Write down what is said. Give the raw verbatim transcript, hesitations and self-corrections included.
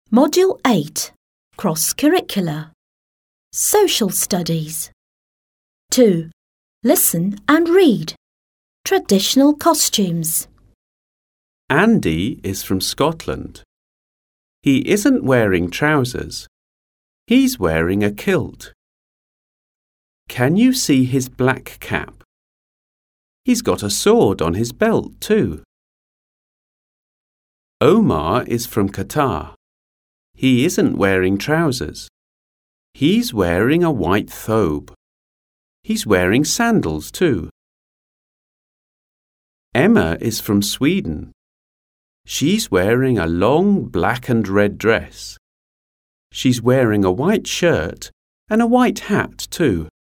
Module eight, Cross-Curricular. Social Studies. two. Listen and read. Traditional costumes. Andy is from Scotland. He isn't wearing trousers. He's wearing a kilt. Can you see his black cap? He's got a sword on his belt too. Omar is from Qatar. He isn't wearing trousers. He's wearing a white thobe. He's wearing sandals too. Emma is from Sweden. She's wearing a long black and red dress. She's wearing a white shirt and a white hat too.